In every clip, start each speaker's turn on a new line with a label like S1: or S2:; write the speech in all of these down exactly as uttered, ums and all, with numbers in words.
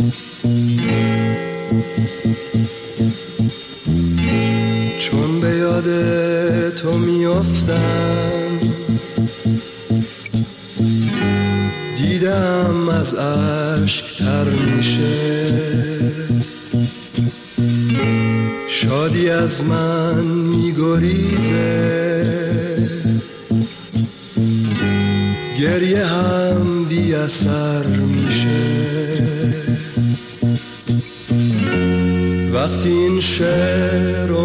S1: چون به یاد تو میافتم دیدم از اشک تر میشه، شادی از من میگریزه، گریه هم بی اثر میشه. وقتی این شعر رو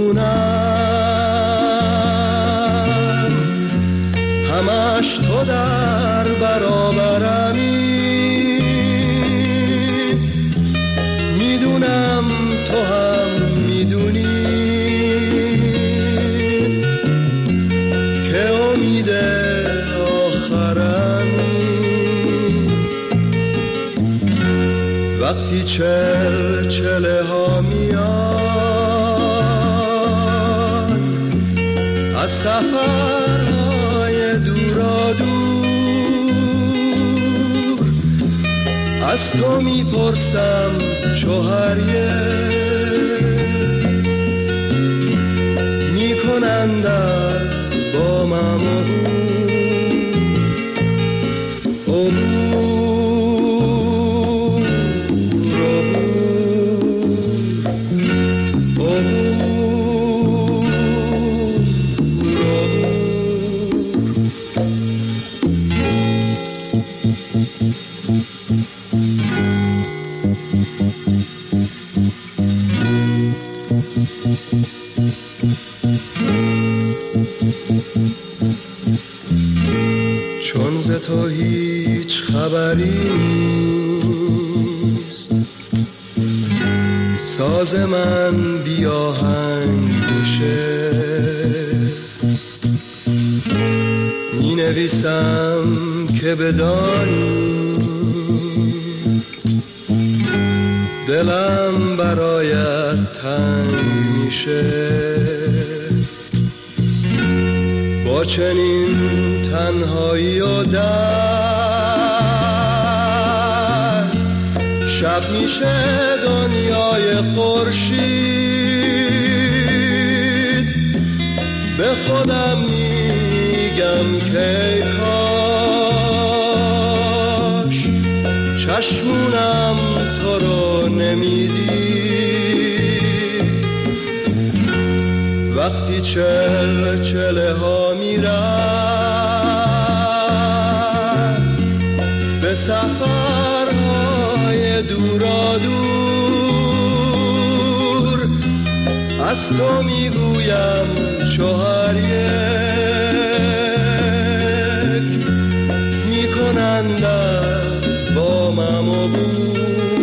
S1: میخونم همش تو در برابرمی، میدونم تو هم میدونی که امید آخرمی. وقتی چل چله ها میان از سفرهای دورا دور، از تو میپرسم چوهریه میکنند از با من چون ز تو هیچ خبری نیست، ساز من بی آهنگ میشه، می نویسم که بدانی دلم برایت تنگ میشه. با چنین تنهایی و درد شب میشه دنیای خورشید، به خودم میگم که کاش چشمونم تو رو نمیدید. وقتی چل چله ها میرم به سفرهای دورا دور، از تو میگویم شوهر یک میکنند از با من عبور.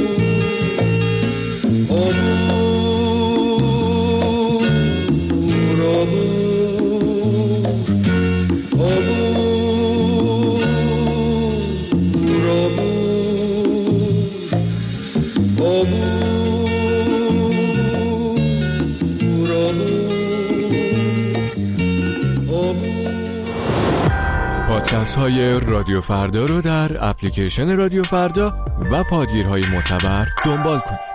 S2: پادکست های رادیو فردا رو در اپلیکیشن رادیو فردا و پادگیرهای معتبر دنبال کنید.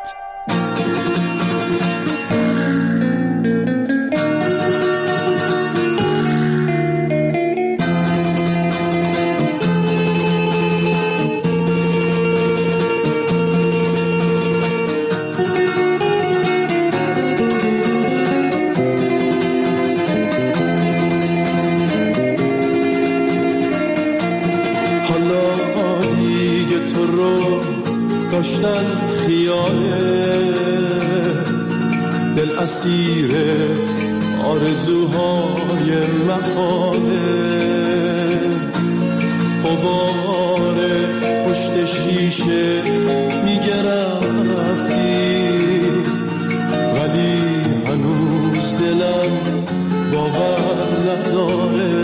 S3: داشتن خیاله دل اسیر آرزوهای محاله، غبار پشت شیشه میگه رفتی ولی هنوز دلم باور نداره.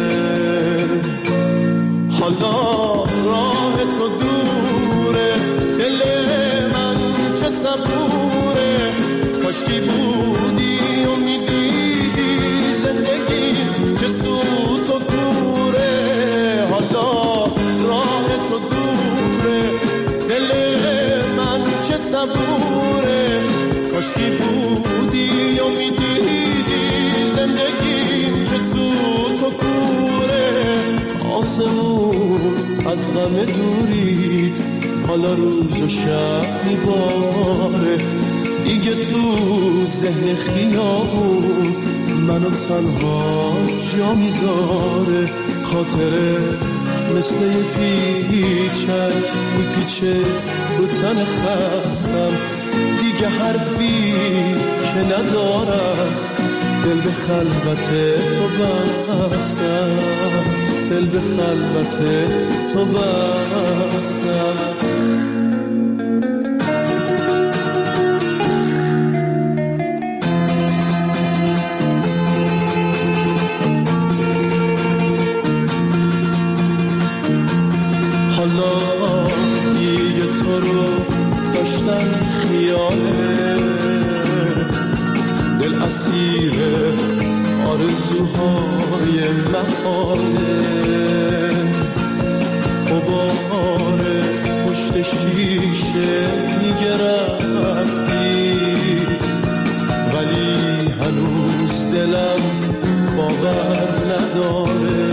S3: حالا راه تو دوره، دل من چه صبوره، کاشکی بودی و میدیدی زندگی چه سوت و کوره. حالا راه تو دوره، دل من چه صبوره، کاشکی بودی و میدیدی زندگیم چه سوت و کوره. آسمون از غم دورید، حالا روز و شب میباره، دیگه تو ذهن خیابون منو تنها جا میذاره. خاطره مثل یه پیچک میپیچه رو تن خستم، دیگه حرفی که ندارم، دل به خلوت تو بستم، دل به خلوت تو بستم. دل اسیر آرزوهای محاله، غبار پشت شیشه میگرفتی، ولی هنوز دلم باور نداره.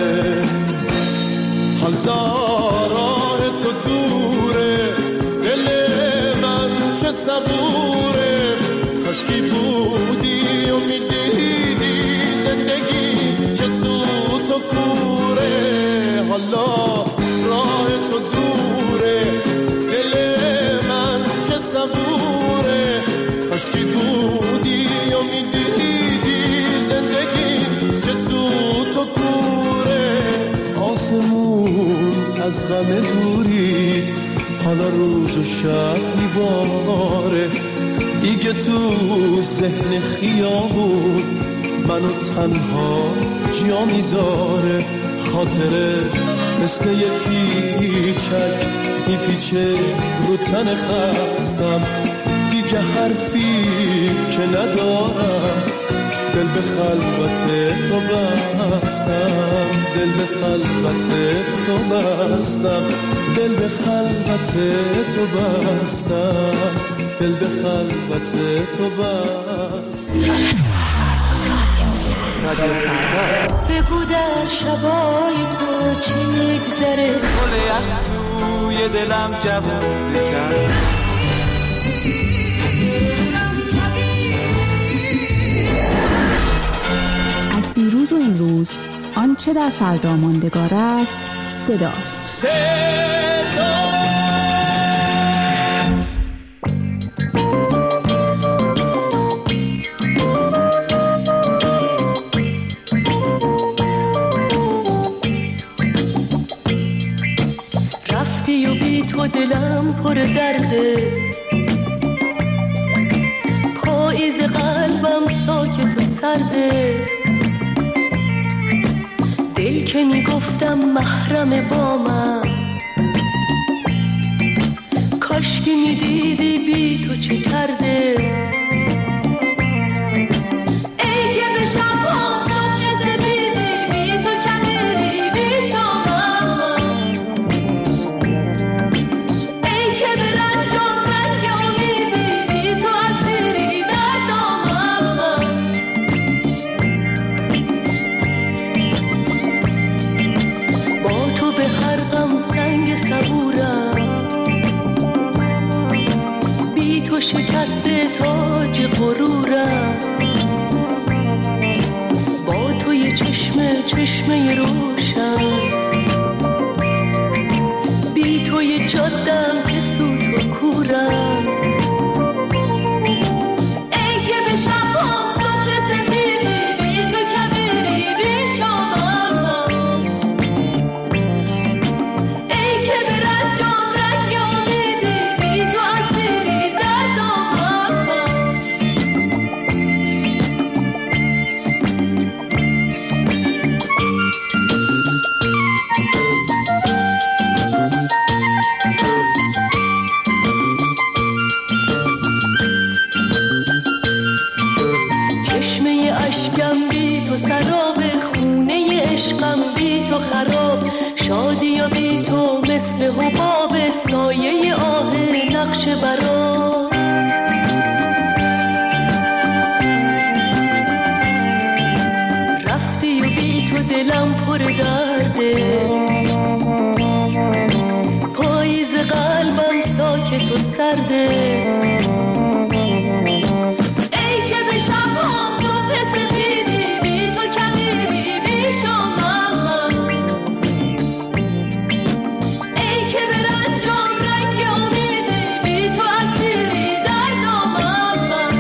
S3: حالا راه تو دوره، دل من چه صبوره، کاشکی بودی و میدیدی زندگی چه سوت و کوره. حالا راه تو دوره، دل من چه صبوره، کاشکی بودی و میدیدی زندگی چه سوت و کوره. آسمون از غم دورید، حالا روز و شب میباره، دیگه تو ذهن خیابون منو تنها جا میذاره. خاطره مثل یه پیچک میپیچه رو تن خستم، دیگه حرفی که ندارم، دل به خلوت تو بستم، دل به خلوت تو بستم، دل به خلوت تو بستم، دل به خلوت تو بستم.
S4: بگو در شبای تو چی میگذره،
S5: گل یخ توی دلم جوون بکرد.
S6: از دیروز و امروز آنچه در فردا ماندگار است صداست.
S3: صدا
S4: رفتی و بی تو دلم پر درده، پاییز قلبم ساکت و سرده. دل که میگفتم محرم با من، کاشکی میدیدی بی تو چه کرده. ای که به شب‌ها صبح زمیدی، بی تو کمیدی بی شامم. ای که به رنجام رنگ امیدی، بی تو اسیری در دامم. با تو به هر غم سنگ صبورم، بی تو شکسته تاج غرورم. با تو یه چشمه چشمه روشن، بی تو یه جادم که سوت و کورم. ای که به شب‌هام صبح سفیدی، بی تو کبیری بی شامم. ای که به رنجام رنگ امیدی، بی تو اسیری در دامم. چشمه اشکم بی تو سراب، خونه عشقم بی تو خراب. شادی یا بی تو مثل حباب، سایه آه نقش برا. رفتی و بی تو دلم پر درده، پاییز قلبم ساکت و سرده. ای که به شب ها صبح سپیدی، بی تو کبیری بی شامم. ای که به رنجام رنگ امیدی، بی تو اسیری در دامم.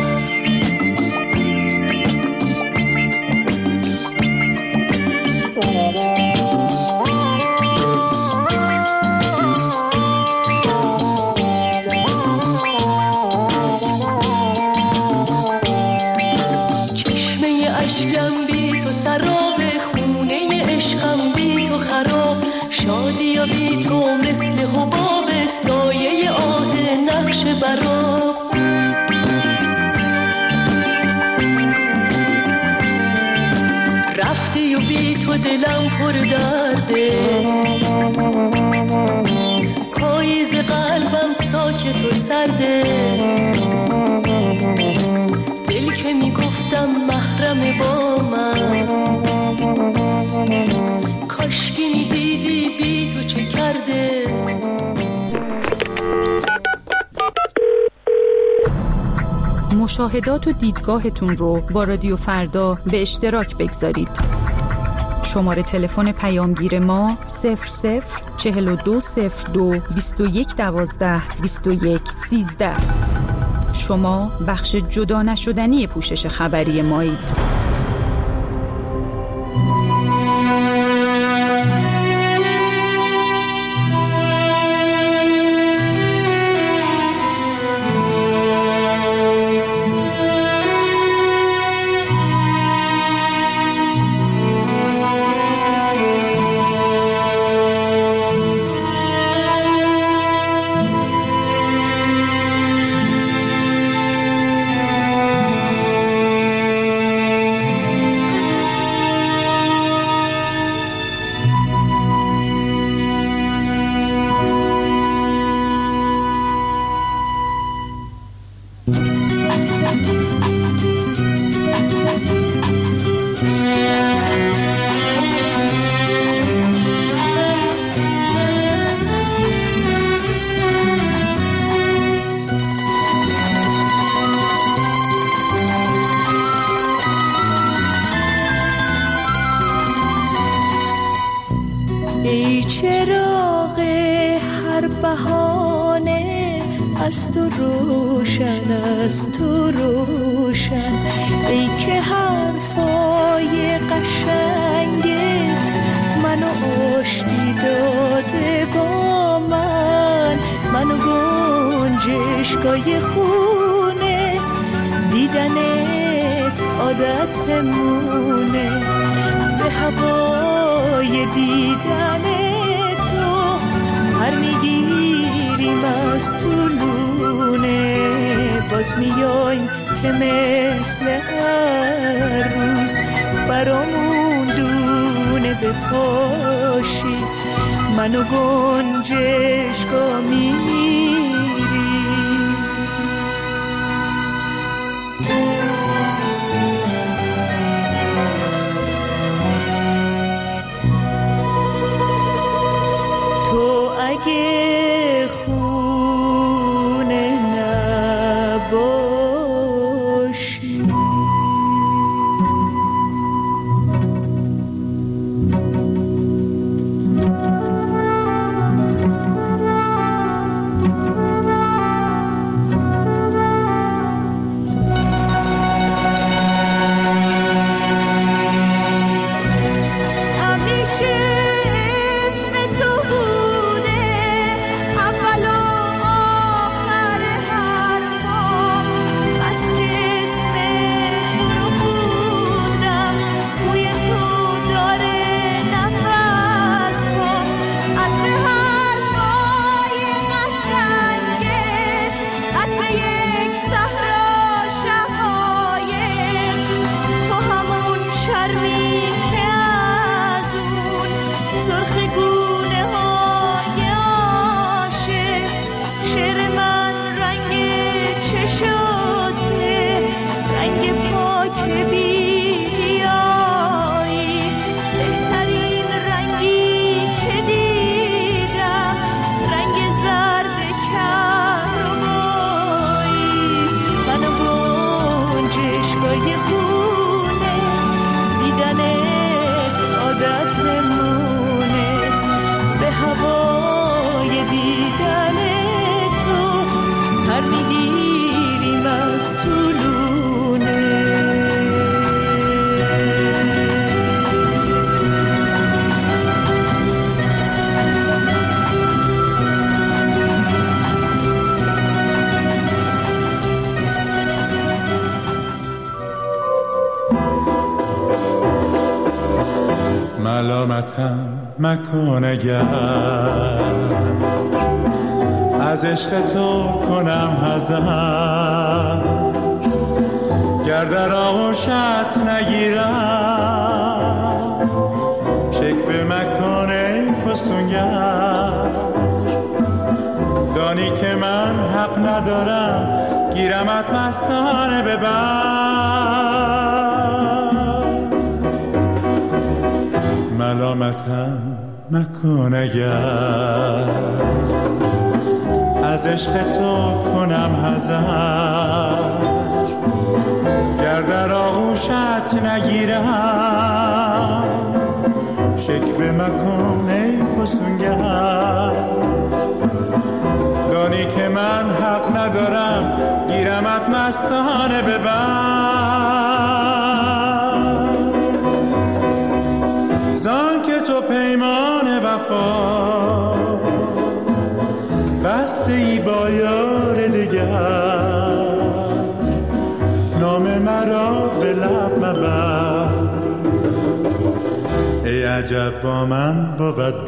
S4: اشکم بی تو سراب، خونه عشقم بی تو خراب. شادی یا بی تو مثل حباب، سایه آه نقش براب. رفتی و بی تو دلم پر درده، پاییز قلبم ساکت و سرده. دل که میگفتم محرم با من، کاشکی میدیدی بی تو چه کرده.
S6: مشاهدات و دیدگاهتون رو با رادیو فردا به اشتراک بگذارید. شماره تلفن پیامگیر ما صفر صفر چهل و دو صفر دو بیست و یک دوازده بیست و یک سیزده. شما بخش جدا نشدنی پوشش خبری مایید.
S7: ای چراغ هر بهانه از تو روشن، از تو روشن. ای که حرفای قشنگت منو آشتی داده با من. منو گنجشگاه خونه، دیدنت عادتمونه. به هوای دیدن تو هر میگیریم از طولونه. باز میایم که مثل هر روز برامون دونه بپاشی. منو گنجشگاه میری. اگه خونه نباشی، خونه دیدنت عادتمونه به هوای دیدن تو پر میگیریم از طولونه
S3: ملامتم مکن اگر از عشق تو کنم حذر گر در آغوشت نگیرم شکوه مکن ای فسونگر دانی که من حق ندارم گیرمت مستانه ببر ملامتم مکن اگر از عشق تو کنم حذر گر در آغوشت نگیرم شکوه مکن ای فسونگر دانی که من حق ندارم گیرمت مستانه ببر زان که تو پیمان وفا بسته ای با یار دیگر نام مرا به لب مبر ای عجب با من بود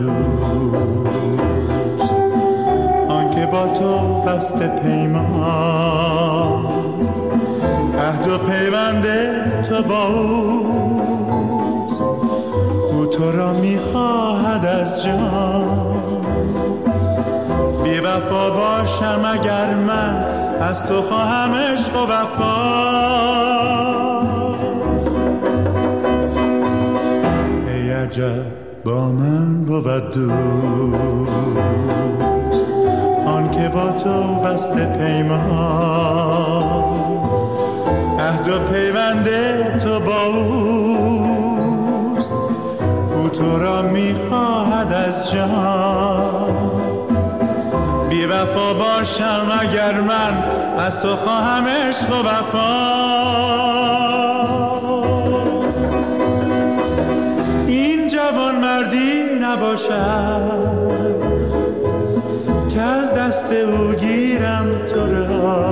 S3: دوست آنکه با تو بسته پیمان عهد و پیوند تو با اوست او تو را میخواهد از جان بی وفا باشم اگر من از تو خواهم عشق و وفا ای عجب با من بود دوست آن که با تو بسته پیمان عهد و پیوند تو با اوست او تو را میخواهد از جان بی وفا باشم اگر من از تو خواهم عشق و وفا این جوان مردی نباشد که از دست او گیرم تو را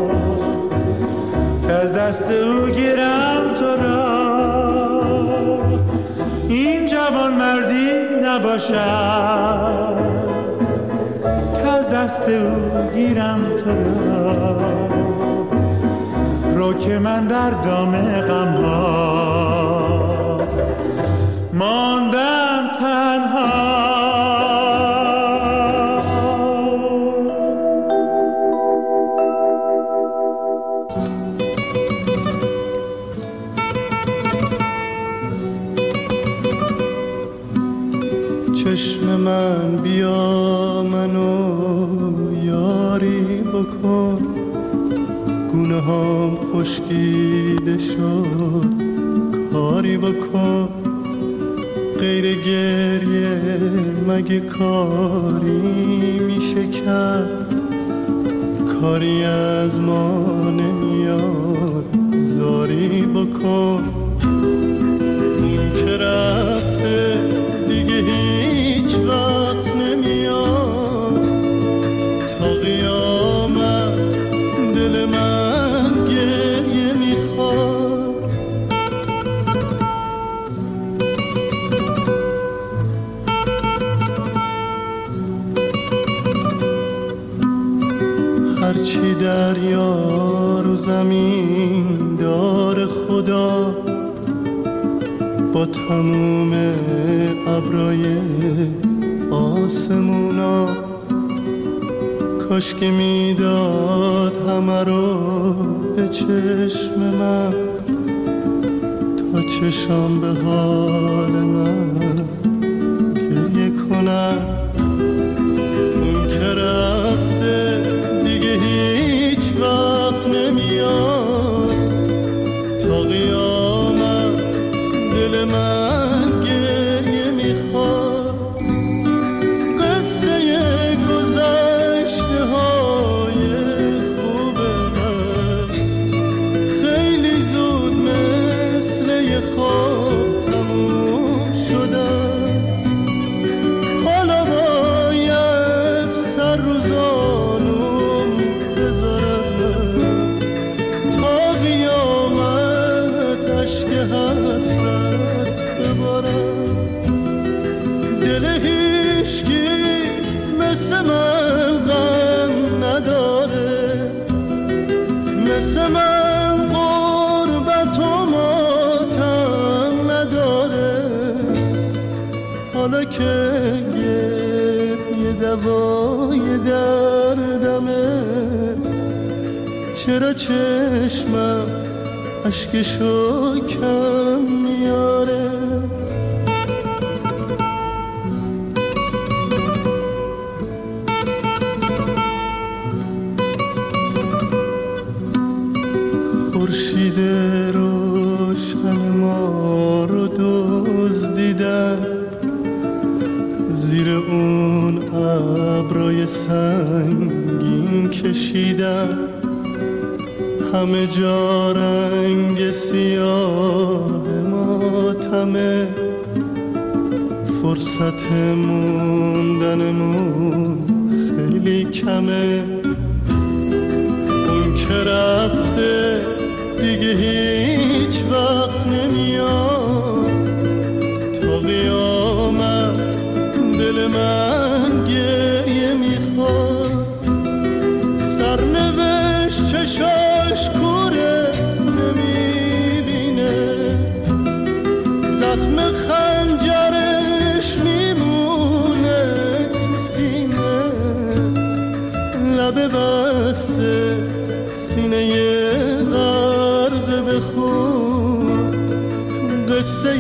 S3: که از دست او گیرم تو را این جوان مردی نباشد که از دست او گیرم تو را رو که من در دام غم ها ماندم تنها
S1: چشم من بیا منو یاری بکن گونه هم خشکیده شد کاری بکن غیر گریه مگه کاری میشه کرد کاری از ما نمیاد زاری بکن اون که رفته دیگه هیچ وقت نمیاد تا قیامت دل من گریه میخواد هرچی دریا رو زمین دار خدا با تموم ابرای آسمونا کاش که میداد همه رو به چشم من تا چشم به حال من گریه کنم اون که رفته دیگه هیچ وقت نمیاد تا دل من غربت و ماتم نداره، حالا که یه دوای دردمه، چرا چشمم اشکشو کم میاره؟ خورشید روشن ما رو دزدیدن، زیر اون ابرای سنگین کشیدن، همه جا رنگ سیاه ماتمه، فرصت موندنمون خیلی کمه. اون که رفته دیگه هیچ وقت نمیاد، تا قیامت دل من گریه میخواد. سرنوشت چشاش کوره نمیبینه، زخم خنجرش میمونه تو سینه، لبه بسته سینه غرق به خون، قصه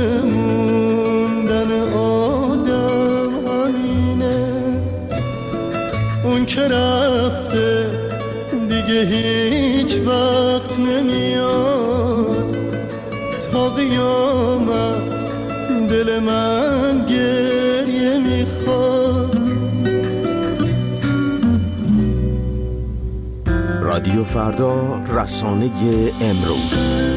S1: موندن آدم همینه. اون که رفته دیگه هیچ وقت نمیاد، تا قیامت دل من گریه میخواد.
S8: رادیو فردا، رسانه امروز.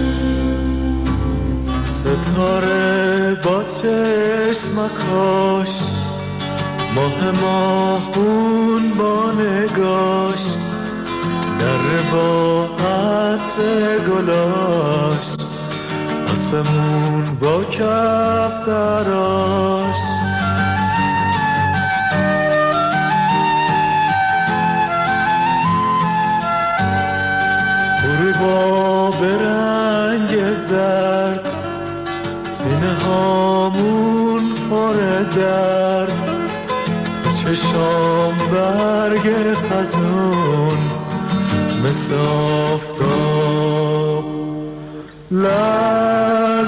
S5: ستاره با چشمکاش، ماه ماهون با نگاش، در با عطر گلاش، آسمون با کفتراش. غروبا به رنگ زرد، سینه هامون پر درد، چشام برگ خزون مثل آفتاب لب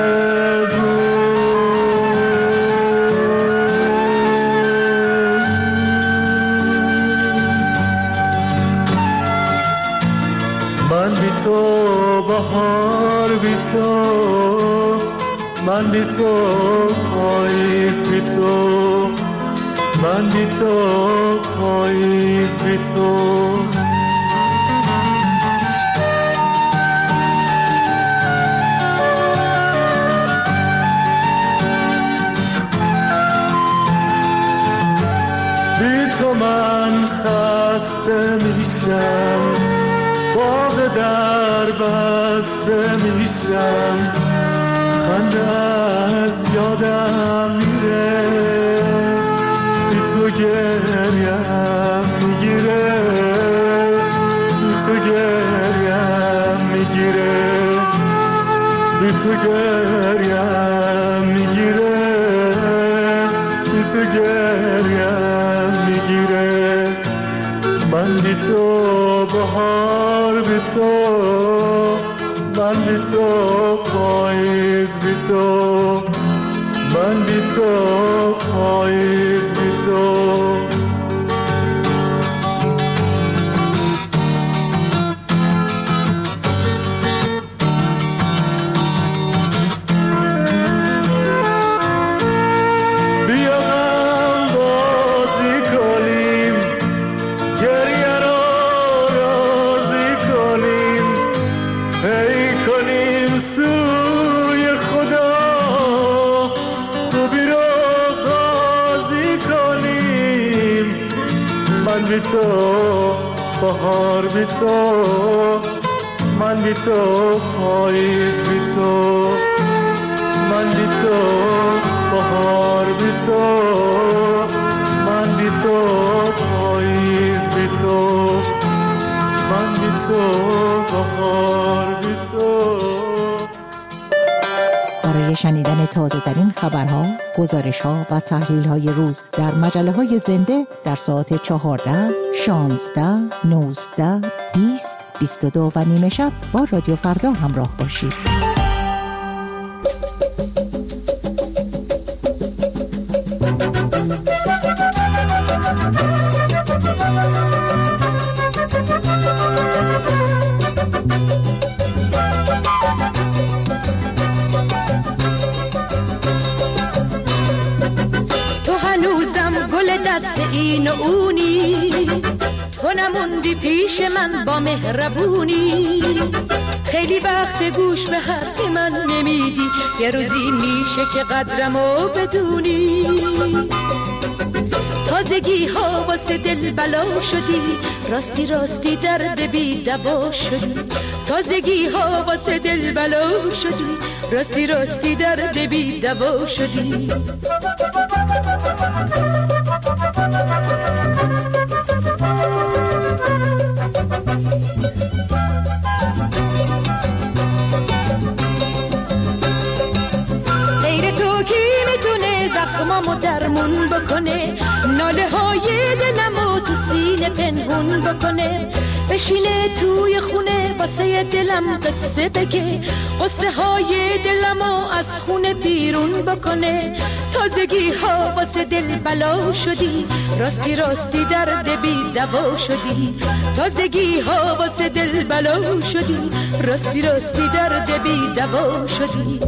S5: من بی تو، بهار بی تو، من بی تو، پاییز بی تو، من بی تو، پاییز بی تو. بی تو من خسته میشم، باغ در بسته میشم، خنده از یادم میره، بی تو گریم میگیره، بی تو گریم میگیره، بی تو گریم میگیره، بی تو گریم میگیره. من بی تو، بهار بی تو، من بی تو، پاییز بی تو، من بی تو، پاییز بی تو. من بی تو، بهار بی تو، من بی تو، پاییز بی تو، من بی تو، بهار بی تو، من بی تو، پاییز بی تو، من بی تو.
S1: بهار بی تو.
S9: برای شنیدن تازه ترین خبرها، گزارش‌ها و تحلیل‌های روز در مجله‌های زنده در ساعت چهارده، شانزده، نوزده، بیست، بیست و دو و نیمه شب با رادیو فردا همراه باشید.
S10: این و اونی، تو نموندی پیش من با مهربونی. خیلی وقت گوش به حرف من نمیدی، یه روزی میشه که قدرمو بدونی. تازگی ها واسه دل بلا شدی، راستی راستی درد بی دوا شدی. تازگی ها واسه دل بلا شدی، راستی راستی درد بی دوا شدی. زخمامو درمون بکنه، ناله های دلمو تو سینه پنهون بکنه. بشینه توی خونه واسه دلم قصه بگه، قصه های دلمو از خونه بیرون بکنه. تازگی ها واسه دل بلا شدی، راستی راستی درد بی دوا شدی. تازگی ها واسه دل بلا شدی، راستی راستی درد بی دوا شدی.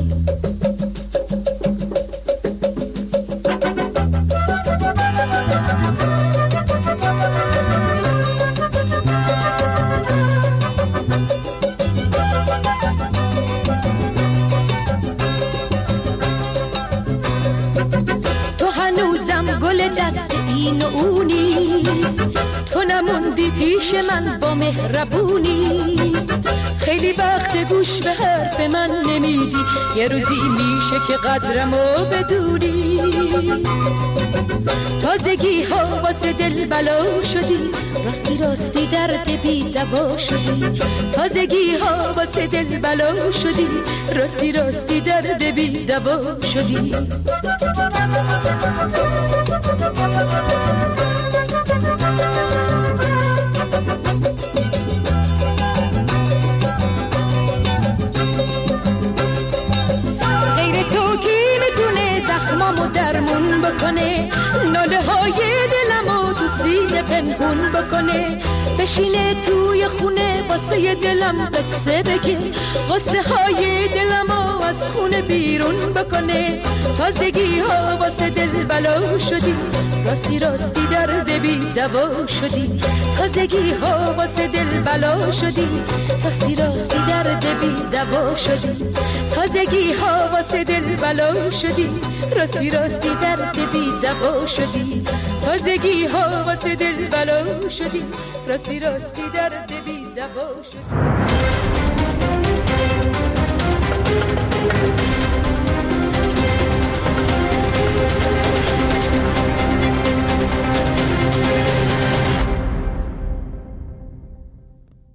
S10: این و اونی، تو نموندی پیش من با مهربونی. خیلی وقت گوش به حرف من نمیدی، یه روزی میشه که قدرمو بدونی. تازگی ها واسه دل بلا شدی، راستی راستی درد بی دوا شدی. تازگی ها واسه دل بلا شدی، راستی راستی درد بی دوا شدی. غیر تو کی میتونه زخمامو درمون بکنه، ناله های دلمو تو سینه پنهون بکنه. بشینه توی خونه واسه دلم قصه بگه، قصه های دلمو از خونه بیرون بکنه. تازگی ها واسه دل بلا شدی، راستی راستی درد بی دوا شدی. تازگی ها واسه دل بلا شدی، راستی راستی درد بی دوا شدی. تازگی ها واسه دل بلا شدی، راستی راستی درد بی دوا شدی. تازگی ها واسه دل بلا شدی، راستی راستی درد بی دوا شدی.